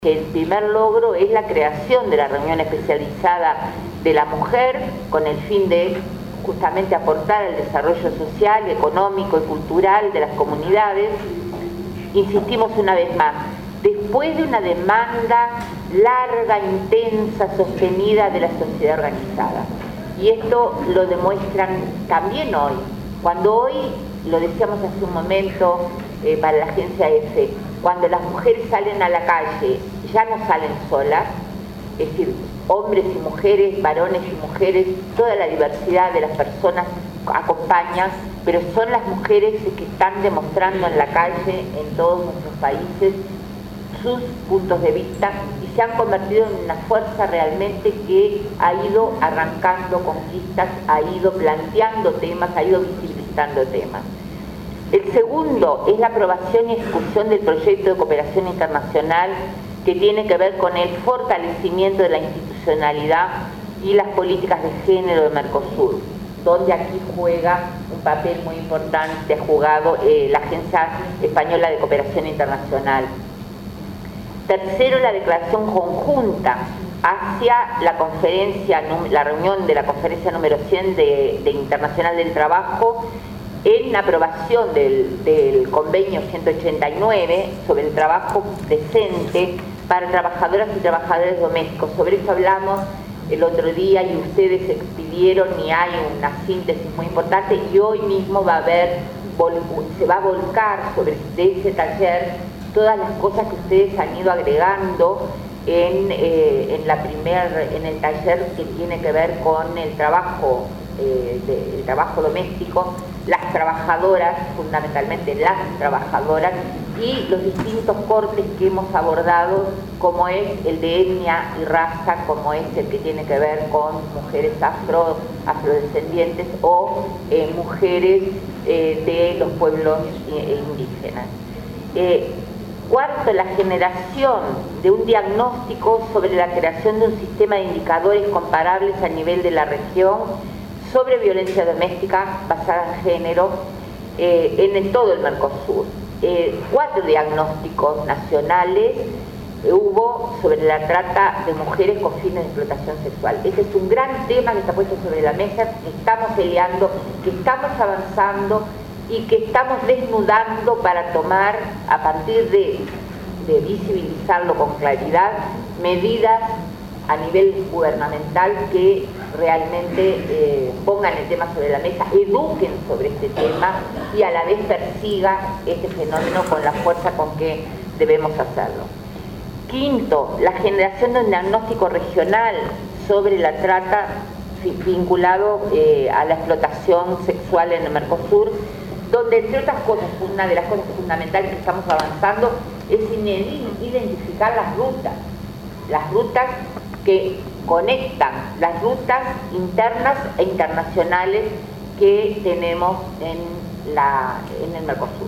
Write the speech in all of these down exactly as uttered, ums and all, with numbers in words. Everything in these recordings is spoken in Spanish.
El primer logro es la creación de la reunión especializada de la mujer con el fin de justamente aportar al desarrollo social, económico y cultural de las comunidades. Insistimos una vez más, después de una demanda larga, intensa, sostenida de la sociedad organizada. Y esto lo demuestran también hoy, cuando hoy, lo decíamos hace un momento eh, para la agencia EFE, cuando las mujeres salen a la calle, ya no salen solas, es decir, hombres y mujeres, varones y mujeres, toda la diversidad de las personas acompañan, pero son las mujeres que están demostrando en la calle, en todos nuestros países, sus puntos de vista y se han convertido en una fuerza realmente que ha ido arrancando conquistas, ha ido planteando temas, ha ido visibilizando temas. El segundo es la aprobación y ejecución del proyecto de cooperación internacional que tiene que ver con el fortalecimiento de la institucionalidad y las políticas de género de Mercosur, donde aquí juega un papel muy importante, ha jugado eh, la Agencia Española de Cooperación Internacional. Tercero, la declaración conjunta hacia la conferencia, la reunión de la conferencia número cien de, de Internacional del Trabajo, en aprobación del, del convenio ciento ochenta y nueve sobre el trabajo decente para trabajadoras y trabajadores domésticos. Sobre eso hablamos el otro día y ustedes expidieron y hay una síntesis muy importante y hoy mismo va a haber, se va a volcar sobre ese taller todas las cosas que ustedes han ido agregando en, eh, en, la primer, en el taller que tiene que ver con el trabajo, eh, de, el trabajo doméstico, las trabajadoras, fundamentalmente las trabajadoras, y los distintos cortes que hemos abordado, como es el de etnia y raza, como es el que tiene que ver con mujeres afro, afrodescendientes o eh, mujeres eh, de los pueblos eh, indígenas. Eh, Cuarto, la generación de un diagnóstico sobre la creación de un sistema de indicadores comparables a nivel de la región sobre violencia doméstica basada en género eh, en el, todo el Mercosur. Eh, cuatro diagnósticos nacionales eh, hubo sobre la trata de mujeres con fines de explotación sexual. Este es un gran tema que está puesto sobre la mesa, que estamos peleando, que estamos avanzando y que estamos desnudando para tomar, a partir de, de visibilizarlo con claridad, medidas a nivel gubernamental que realmente eh, pongan el tema sobre la mesa, eduquen sobre este tema y a la vez persiga este fenómeno con la fuerza con que debemos hacerlo. Quinto, la generación de un diagnóstico regional sobre la trata vinculado eh, a la explotación sexual en el Mercosur, donde entre otras cosas, una de las cosas fundamentales que estamos avanzando es identificar las rutas, las rutas que conectan, las rutas internas e internacionales que tenemos en, la, en el Mercosur.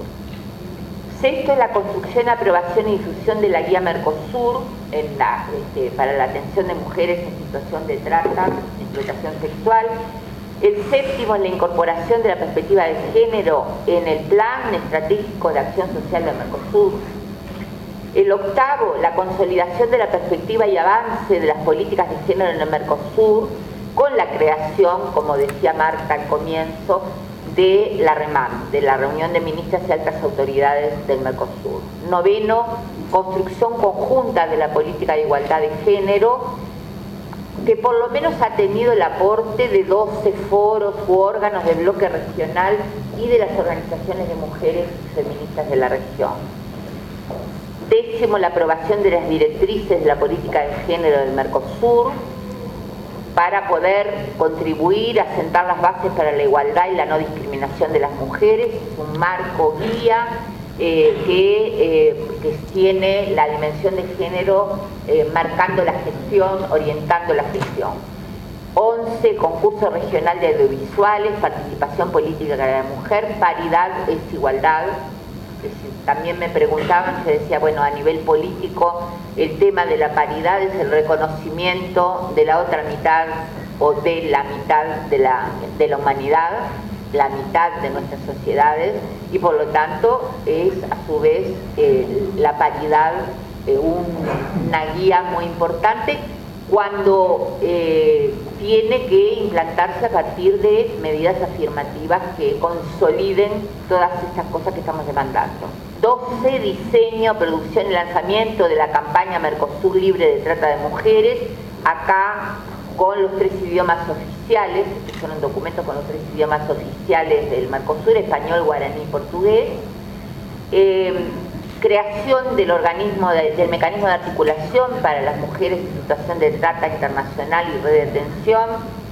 Sexto, la construcción, aprobación y difusión de la guía Mercosur en la, este, para la atención de mujeres en situación de trata, explotación sexual. El séptimo, la incorporación de la perspectiva de género en el Plan Estratégico de Acción Social de Mercosur. El octavo, la consolidación de la perspectiva y avance de las políticas de género en el Mercosur, con la creación, como decía Marta al comienzo, de la REMAM, de la Reunión de Ministras y Altas Autoridades del Mercosur. Noveno, construcción conjunta de la política de igualdad de género, que por lo menos ha tenido el aporte de doce foros u órganos del bloque regional y de las organizaciones de mujeres feministas de la región. Décimo, la aprobación de las directrices de la política de género del Mercosur para poder contribuir a sentar las bases para la igualdad y la no discriminación de las mujeres, un marco guía Eh, que, eh, que tiene la dimensión de género eh, marcando la gestión, orientando la gestión. once, concurso regional de audiovisuales, participación política de la mujer, paridad es igualdad. Es decir, también me preguntaban, se decía, bueno, a nivel político, el tema de la paridad es el reconocimiento de la otra mitad o de la mitad de la, de la humanidad, la mitad de nuestras sociedades, y por lo tanto es a su vez eh, la paridad eh, un, una guía muy importante cuando eh, tiene que implantarse a partir de medidas afirmativas que consoliden todas estas cosas que estamos demandando. doce. Diseño, producción y lanzamiento de la campaña Mercosur libre de trata de mujeres, acá con los tres idiomas oficiales, que son un documento con los tres idiomas oficiales del Mercosur, español, guaraní y portugués. Eh, creación del organismo de, del mecanismo de articulación para las mujeres en situación de trata internacional y red de detención.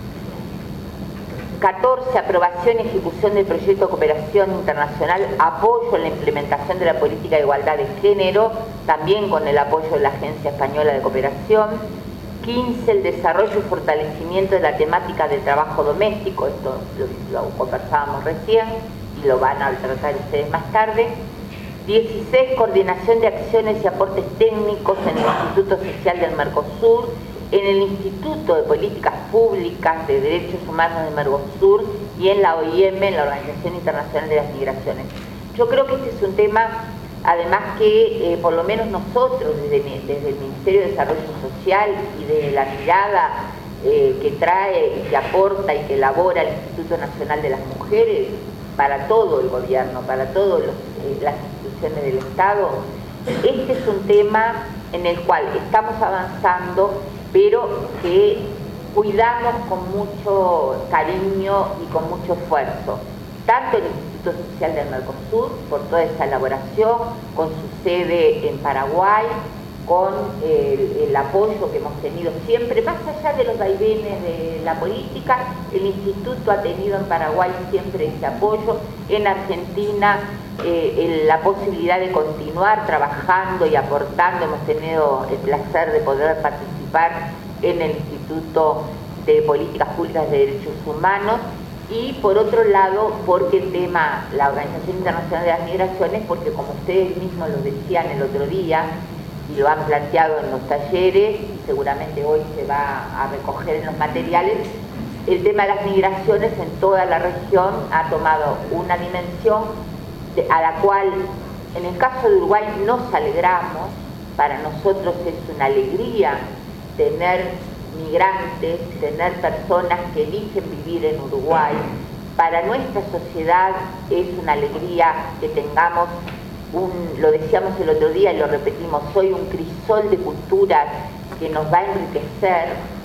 catorce. Aprobación y ejecución del proyecto de cooperación internacional, apoyo en la implementación de la política de igualdad de género, también con el apoyo de la Agencia Española de Cooperación. quince. El desarrollo y fortalecimiento de la temática del trabajo doméstico, esto lo, lo conversábamos recién y lo van a tratar ustedes más tarde. dieciséis. Coordinación de acciones y aportes técnicos en el Instituto Social del Mercosur, en el Instituto de Políticas Públicas de Derechos Humanos del Mercosur y en la O I M, en la Organización Internacional de las Migraciones. Yo creo que este es un tema, además que eh, por lo menos nosotros, desde, desde el Ministerio de Desarrollo Social y de la mirada eh, que trae, que aporta y que elabora el Instituto Nacional de las Mujeres, para todo el gobierno, para todas eh, las instituciones del Estado, este es un tema en el cual estamos avanzando, pero que cuidamos con mucho cariño y con mucho esfuerzo, tanto el Instituto Social del Mercosur, por toda esa elaboración, con su sede en Paraguay, con el, el apoyo que hemos tenido siempre, más allá de los vaivenes de la política, el Instituto ha tenido en Paraguay siempre ese apoyo, en Argentina eh, el, la posibilidad de continuar trabajando y aportando, hemos tenido el placer de poder participar en el Instituto de Políticas Públicas de Derechos Humanos, y por otro lado, porque el tema, la Organización Internacional de las Migraciones, porque como ustedes mismos lo decían el otro día, y lo han planteado en los talleres, y seguramente hoy se va a recoger en los materiales, el tema de las migraciones en toda la región ha tomado una dimensión de, a la cual, en el caso de Uruguay, nos alegramos. Para nosotros es una alegría tener migrantes, tener personas que eligen vivir en Uruguay. Para nuestra sociedad es una alegría que tengamos Un, lo decíamos el otro día y lo repetimos hoy, un crisol de culturas que nos va a enriquecer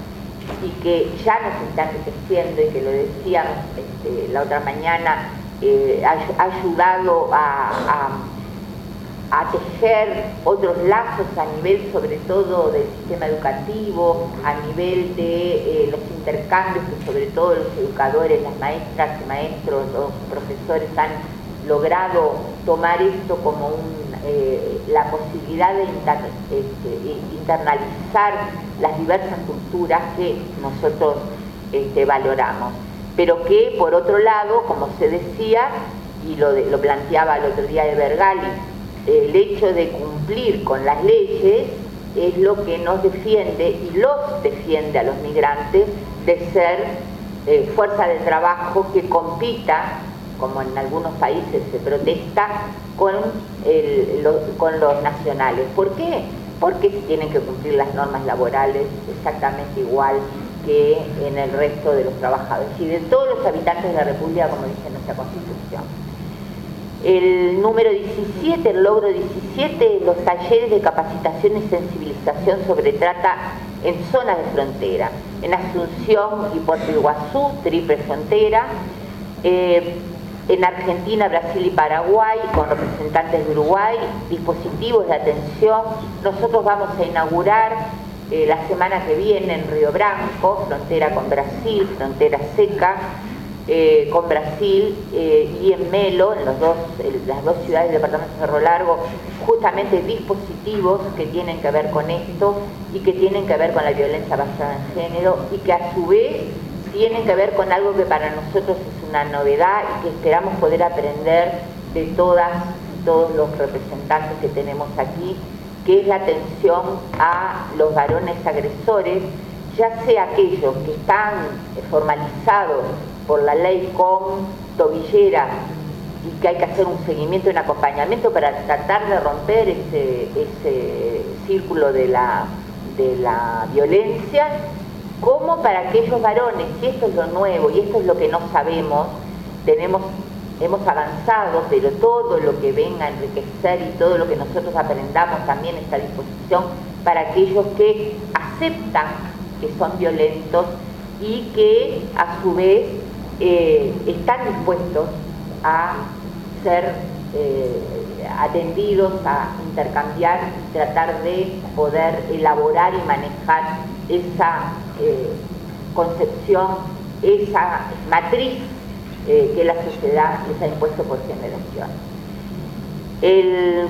y que ya nos está enriqueciendo, y que lo decíamos este, la otra mañana, eh, ha, ha ayudado a, a, a tejer otros lazos a nivel sobre todo del sistema educativo, a nivel de eh, los intercambios que sobre todo los educadores, las maestras y maestros, los profesores han logrado tomar esto como un, eh, la posibilidad de inter, este, internalizar las diversas culturas que nosotros este, valoramos, pero que por otro lado, como se decía y lo, de, lo planteaba el otro día de Bergali, el hecho de cumplir con las leyes es lo que nos defiende y los defiende a los migrantes de ser eh, fuerza de trabajo que compita, como en algunos países se protesta, con, el, lo, con los nacionales. ¿Por qué? Porque tienen que cumplir las normas laborales exactamente igual que en el resto de los trabajadores y de todos los habitantes de la República, como dice nuestra Constitución. El número diecisiete, el logro diecisiete, los talleres de capacitación y sensibilización sobre trata en zonas de frontera, en Asunción y Puerto Iguazú, triple frontera, eh, en Argentina, Brasil y Paraguay, con representantes de Uruguay, dispositivos de atención. Nosotros vamos a inaugurar eh, la semana que viene en Río Branco, frontera con Brasil, frontera seca eh, con Brasil, eh, y en Melo, en los dos, en las dos ciudades del departamento de Cerro Largo, justamente dispositivos que tienen que ver con esto y que tienen que ver con la violencia basada en género, y que a su vez tienen que ver con algo que para nosotros es una novedad y que esperamos poder aprender de todas y todos los representantes que tenemos aquí, que es la atención a los varones agresores, ya sea aquellos que están formalizados por la ley con tobillera y que hay que hacer un seguimiento y un acompañamiento para tratar de romper ese, ese círculo de la, de la violencia, como para aquellos varones, y esto es lo nuevo y esto es lo que no sabemos, tenemos, hemos avanzado, pero todo lo que venga a enriquecer y todo lo que nosotros aprendamos también está a disposición para aquellos que aceptan que son violentos y que a su vez eh, están dispuestos a ser eh, atendidos, a intercambiar y tratar de poder elaborar y manejar esa eh, concepción, esa matriz eh, que la sociedad les ha impuesto por generación. El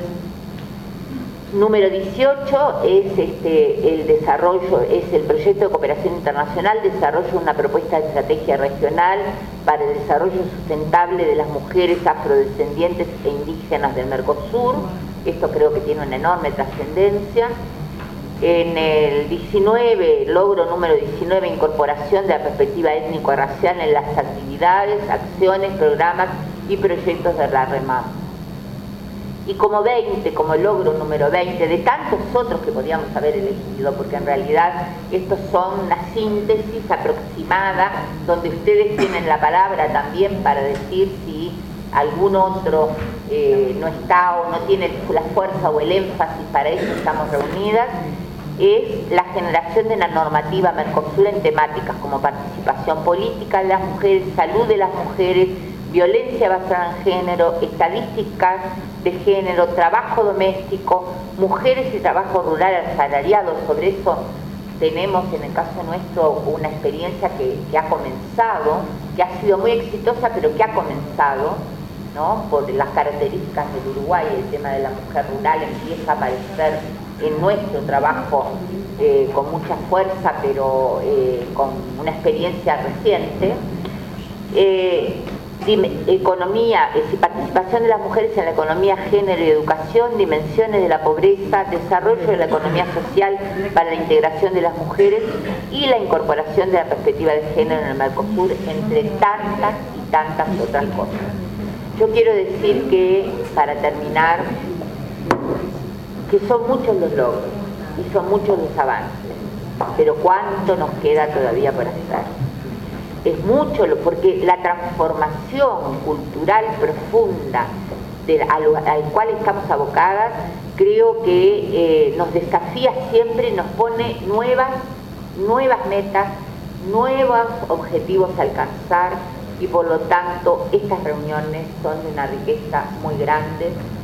número dieciocho es este, el desarrollo, es el proyecto de cooperación internacional, desarrollo de una propuesta de estrategia regional para el desarrollo sustentable de las mujeres afrodescendientes e indígenas del Mercosur. Esto creo que tiene una enorme trascendencia. En el diecinueve, logro número diecinueve, incorporación de la perspectiva étnico-racial en las actividades, acciones, programas y proyectos de la REMAM. Y como veinte, como logro número veinte, de tantos otros que podíamos haber elegido, porque en realidad estos son una síntesis aproximada, donde ustedes tienen la palabra también para decir si algún otro eh, no está o no tiene la fuerza o el énfasis, para eso estamos reunidas. Es la generación de una normativa Mercosur en temáticas como participación política de las mujeres, salud de las mujeres, violencia basada en género, estadísticas de género, trabajo doméstico, mujeres y trabajo rural asalariado. Sobre eso tenemos en el caso nuestro una experiencia que, que ha comenzado, que ha sido muy exitosa, pero que ha comenzado, ¿no? Por las características del Uruguay. El tema de la mujer rural empieza a aparecer en nuestro trabajo eh, con mucha fuerza, pero eh, con una experiencia reciente. Eh, Economía, eh, participación de las mujeres en la economía, género y educación, dimensiones de la pobreza, desarrollo de la economía social para la integración de las mujeres y la incorporación de la perspectiva de género en el Mercosur, entre tantas y tantas otras cosas. Yo quiero decir que, para terminar, que son muchos los logros y son muchos los avances, pero ¿cuánto nos queda todavía por hacer? Es mucho, porque la transformación cultural profunda de, al, al cual estamos abocadas, creo que eh, nos desafía siempre, nos pone nuevas, nuevas metas, nuevos objetivos a alcanzar, y por lo tanto estas reuniones son de una riqueza muy grande